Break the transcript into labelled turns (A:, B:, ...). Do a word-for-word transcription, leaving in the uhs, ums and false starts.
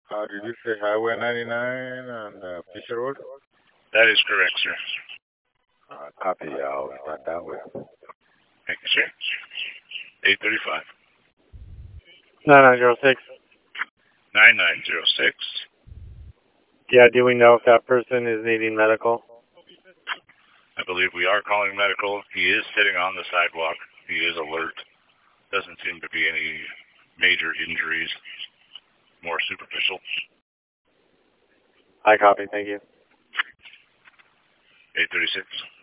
A: Uh, did you say Highway ninety-nine on uh, Fisher Road?
B: That is correct, sir.
A: Uh, copy. I'll start that way.
B: Thank you, sir. eight thirty-five.
C: nine nine zero six.
B: nine nine zero six.
C: Yeah, do we know if that person is needing medical?
B: I believe we are calling medical. He is sitting on the sidewalk. He is alert. Doesn't seem to be any major injuries. More superficial.
C: I copy. Thank you.
B: eight thirty-six.